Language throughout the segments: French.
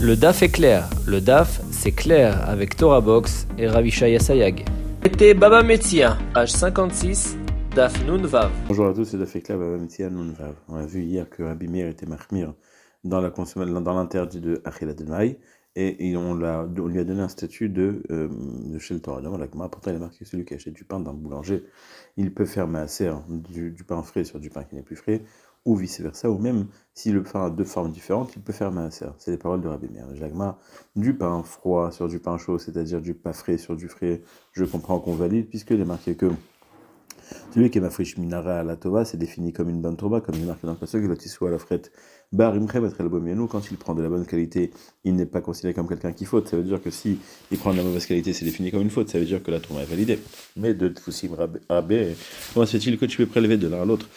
Le DAF est clair. Le DAF, c'est clair avec Torah Box et Ravishaya Sayag. C'était Baba Metzia, page 56, DAF Nun Vav. Bonjour à tous, c'est Daf Ekla Baba Metzia Nun Vav. On a vu hier que Rabbi Meir était mahmir dans l'interdit de Achilat Maï et on lui a donné un statut de Shel Torah. Pourtant, il a marqué celui qui achète du pain d'un boulanger, il peut faire maaser du pain frais sur du pain qui n'est plus frais, ou vice-versa, ou même si le pain a deux formes différentes, il peut faire maaser. C'est les paroles de Rabbi Meir. Jagma, du pain froid sur du pain chaud, c'est-à-dire du pain frais sur du frais, je comprends qu'on valide, puisqu'il est marqué que celui qui est mafrish minara à la tova, c'est défini comme une bonne tova, comme il est marqué dans le passage, l'otisou à la frette, bar imchem etre l'bomianou, quand il prend de la bonne qualité, il n'est pas considéré comme quelqu'un qui faute. Ça veut dire que si il prend de la mauvaise qualité, c'est défini comme une faute, ça veut dire que la tova est validée. Mais de tfousim rabé, comment se fait-il que tu peux prélever de l'un à l'autre?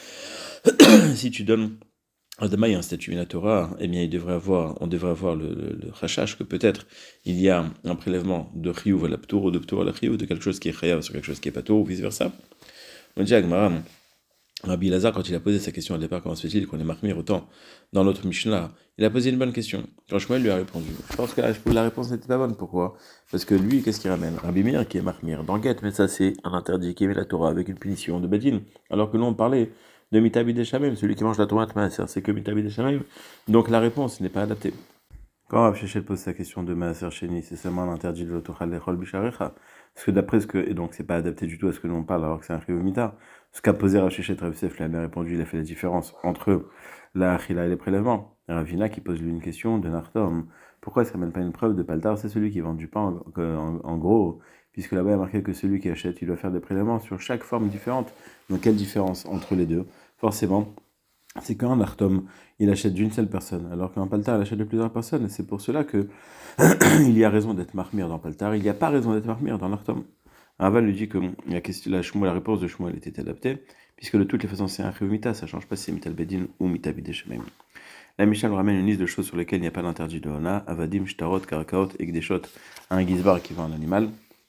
Si tu donnes à Demaï un statut Minatora, eh bien, on devrait avoir le rachach que peut-être il y a un prélèvement de chiyuv à la ptour ou de ptour à la chiyuv, de quelque chose qui est chayav sur quelque chose qui est patour, ou vice-versa. On dit à Agmara, Rabbi Lazare, quand il a posé sa question au départ, comment se fait-il qu'on est mahmir autant dans notre Mishnah, il a posé une bonne question. Quand Shmuel lui a répondu, je pense que la réponse n'était pas bonne. Pourquoi? Parce que lui, qu'est-ce qu'il ramène? Rabbi Meir qui est mahmir dans Get, mais ça c'est un interdit qui est la Torah avec une punition de Bedin. Alors que nous on parlait de Mitabi Deshamem, celui qui mange la Torah, c'est que Mitabi Deshamem. Donc la réponse n'est pas adaptée. Quand Rav Shechel pose sa question de Maaser Sheni, c'est seulement un interdit de l'autochal lechol bisharecha. Parce que d'après et donc c'est pas adapté du tout à ce que nous on parle alors que c'est un chiyuv mita. Ce qu'a posé Rav Shechel, Rav Yosef lui a bien répondu, il a fait la différence entre la achila et les prélèvements. Ravina qui pose lui une question de Nartom. Pourquoi il ne ramène pas une preuve de Paltar? C'est celui qui vend du pain en gros, puisque là-bas il y a marqué que celui qui achète, il doit faire des prélèvements sur chaque forme différente. Donc quelle différence entre les deux? Forcément, c'est qu'un Nartom, il achète d'une seule personne, alors qu'un Paltar, il achète de plusieurs personnes. Et c'est pour cela que il y a raison d'être marmire dans Paltar, il n'y a pas raison d'être marmire dans Nartom. Raval lui dit que la réponse de Shmuel était adaptée, puisque de toutes les façons c'est un chiyuv, ça ne change pas si c'est mital bedin ou mital bideshemem. La Mishnah nous ramène une liste de choses sur lesquelles il n'y a pas d'interdit de Hona, Avadim, Shtarot, Karakaot, Ekdeshot, un gizbar qui vend un animal.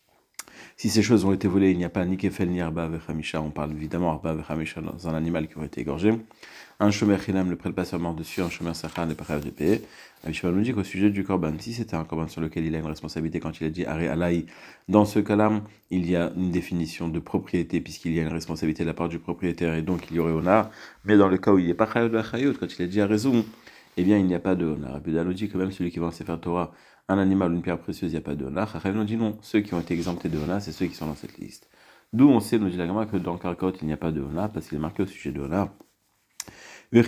Si ces choses ont été volées, il n'y a pas ni kefel ni arba vechamisha, on parle évidemment arba vechamisha dans un animal qui aurait été égorgé. Un shomer chinam ne prête pas seulement dessus, un shomer sachar n'est pas capable de payer. Abishma nous dit qu'au sujet du korban, si c'était un korban sur lequel il a une responsabilité, quand il a dit aré alaï, dans ce cas-là, il y a une définition de propriété, puisqu'il y a une responsabilité de la part du propriétaire, et donc il y aurait honneur. Mais dans le cas où il n'est pas chayot de la chayot, quand il a dit à raison, eh bien il n'y a pas de honneur. Rabbi nous dit que même celui qui vend Sefer Torah, un animal ou une pierre précieuse, il n'y a pas de honneur. Chachem nous dit non, ceux qui ont été exemptés de honneur, c'est ceux qui sont dans cette liste. D'où on sait, nous dit la Gemara, que dans Karkaot, il n'y a pas de honneur, parce qu'il est marqué au sujet de honneur. Quand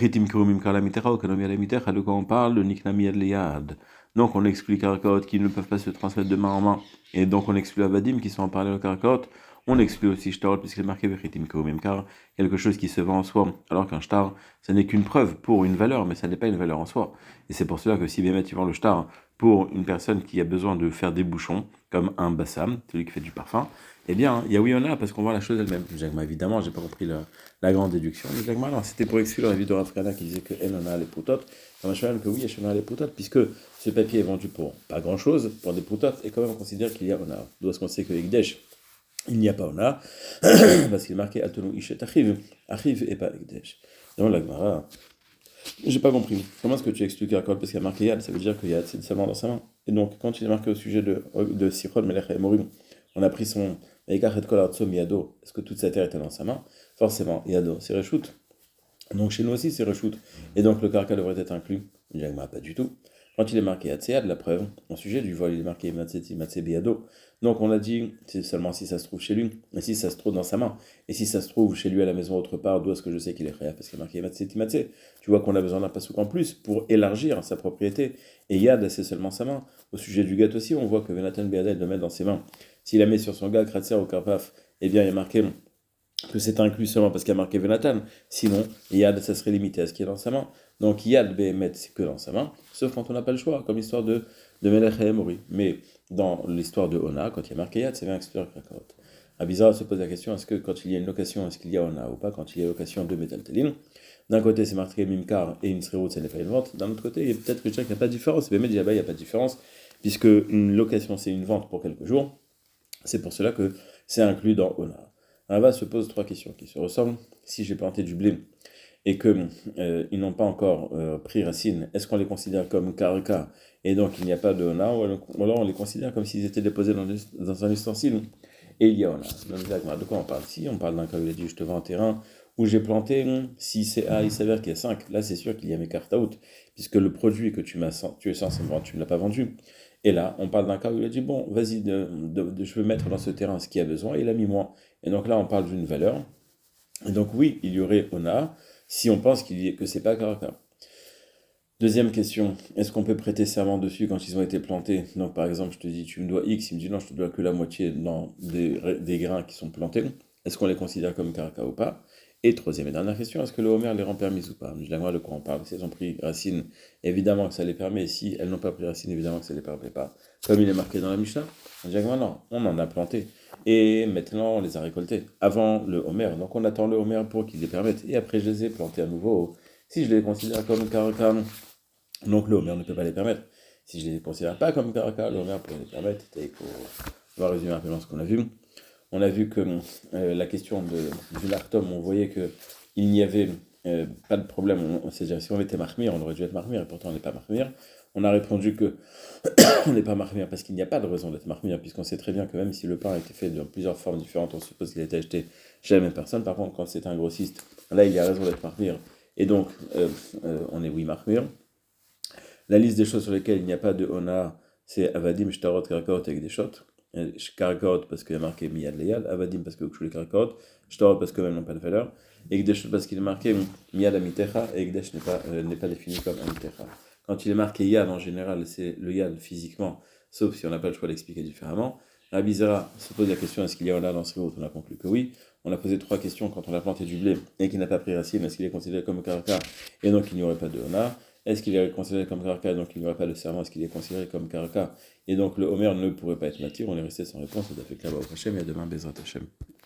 on parle de Niknami Adleyad, donc on explique Karkaot qui ne peuvent pas se transmettre de main en main, et donc on exclut Avadim qui sont en parler au Karkaot, on exclut aussi Shtarot puisqu'il est marqué Vechitim Kurumim, car quelque chose qui se vend en soi, alors qu'un shtar, ça n'est qu'une preuve pour une valeur, mais ça n'est pas une valeur en soi. Et c'est pour cela que si Bémet vend le shtar pour une personne qui a besoin de faire des bouchons, comme un bassam, celui qui fait du parfum, eh bien, il y a oui, on a, parce qu'on voit la chose elle-même. Jagma, évidemment, j'ai pas compris la grande déduction. Mais Jagma, non, c'était pour exclure la vie de Rav Kana qui disait que on a les poutotes. Comme je que oui, on a les poutotes, puisque ce papier est vendu pour pas grand-chose, pour des poutotes, et quand même on considère qu'il y a honor. D'où est-ce qu'on sait que Ekdesh, il n'y a pas honor, parce qu'il est marqué Atonu Ishet Achiv et pas Ekdesh. Donc la Gemara, j'ai pas compris. Comment est-ce que tu expliques Karkol? Parce qu'il y a marqué Yad, ça veut dire que Yad c'est seulement dans sa main. Et donc, quand il est marqué au sujet de Sichon Melech Morim, on a pris son est-ce que toute sa terre était dans sa main? Forcément, Yado, c'est Reshout. Donc chez nous aussi, c'est Reshout. Et donc le Karka devrait être inclus. Pas du tout. Quand il est marqué Atsead, la preuve, au sujet du voile, il est marqué Matse Biado. Donc on a dit, c'est seulement si ça se trouve chez lui, mais si ça se trouve dans sa main. Et si ça se trouve chez lui à la maison autre part, d'où est-ce que je sais qu'il est réel? Parce qu'il est marqué Matse. Tu vois qu'on a besoin d'un pasouk en plus pour élargir sa propriété. Et Yad, c'est seulement sa main. Au sujet du gâteau aussi, on voit que Venatan Beadel le met dans ses mains. S'il la met sur son gars, Kratzer ou Karpaf, eh bien il y a marqué que c'est inclus seulement parce qu'il y a marqué Venatan. Sinon, Yad, ça serait limité à ce qui est dans sa main. Donc Yad Behemet, c'est que dans sa main, sauf quand on n'a pas le choix, comme l'histoire de Melech et Mori. Mais dans l'histoire de Ona, quand il y a marqué Yad, c'est bien exclure Krakot. Abizar se pose la question, est-ce que quand il y a une location, est-ce qu'il y a Ona ou pas? Quand il y a location de Metaltelin, d'un côté c'est marqué Mimkar et une Srerut, ça n'est pas une vente. D'un autre côté, peut-être que je dirais qu'il n'y a pas de différence. Mais il n'y a pas de différence, puisque une location c'est une vente pour quelques jours. C'est pour cela que c'est inclus dans Ona. Rava se pose trois questions qui se ressemblent. Si j'ai planté du blé et que ils n'ont pas encore pris racine, est-ce qu'on les considère comme karka et donc il n'y a pas de ona, ou alors on les considère comme s'ils étaient déposés dans un ustensile et il y a ona. De quoi on parle? Si on parle d'un cas où il a dit je te vends un terrain où j'ai planté, si c'est A, il s'avère qu'il y a 5, là c'est sûr qu'il y a mes cartes out, puisque le produit que tu es censé me vendre, tu ne l'as pas vendu. Et là, on parle d'un cas où il a dit, bon, vas-y, je veux mettre dans ce terrain ce qu'il y a besoin, et il a mis moins. Et donc là, on parle d'une valeur. Et donc oui, il y aurait ona, si on pense que c'est pas karaka. Deuxième question, est-ce qu'on peut prêter serment dessus quand ils ont été plantés? Donc par exemple, je te dis, tu me dois X, il me dit non, je te dois que la moitié dans des grains qui sont plantés. Est-ce qu'on les considère comme karaka ou pas? Et troisième et dernière question, est-ce que le Homer les rend permises ou pas? Je la de quoi on parle. Si elles ont pris racine, évidemment que ça les permet. Et si elles n'ont pas pris racine, évidemment que ça les permet pas. Comme il est marqué dans la Mishnah, on dit non, on en a planté. Et maintenant, on les a récoltés avant le Homer. Donc on attend le Homer pour qu'il les permette. Et après, je les ai plantés à nouveau. Si je les considère comme karaka, donc le Homer ne peut pas les permettre. Si je ne les considère pas comme karaka, le Homer peut les permettre. On va résumer un peu dans ce qu'on a vu. On a vu que la question du Lartom, on voyait qu'il n'y avait pas de problème. C'est-à-dire, si on était marmire, on aurait dû être marmire, et pourtant on n'est pas marmire. On a répondu que on n'est pas marmire parce qu'il n'y a pas de raison d'être marmire, puisqu'on sait très bien que même si le pain a été fait de plusieurs formes différentes, on suppose qu'il a été acheté chez la même personne. Par contre, quand c'est un grossiste, là, il y a raison d'être marmire. Et donc, on est oui marmire. La liste des choses sur lesquelles il n'y a pas de ona, c'est avadim, shtarot, karakaot avec des shots. Karakaot parce qu'il est marqué miyad leyad, avadim parce que vous les karakaot, shtarot parce que même n'ont pas de valeur, et gdesh parce qu'il est marqué miyad amitecha, et gdesh n'est pas défini comme amitecha. Quand il est marqué yad en général, c'est le yad physiquement, sauf si on n'a pas le choix d'expliquer différemment. Rabbi Zera se pose la question est-ce qu'il y a ona dans ce route? On a conclu que oui. On a posé 3 questions quand on a planté du blé et qu'il n'a pas pris racine, est-ce qu'il est considéré comme karaka et donc il n'y aurait pas de ona? Est-ce qu'il est considéré comme karaka, donc il n'y aurait pas de serment? Est-ce qu'il est considéré comme karaka, et donc le Homer ne pourrait pas être matir? On est resté sans réponse. Ça fait que là-bas au Hachem, et à demain, Bezrat Hachem.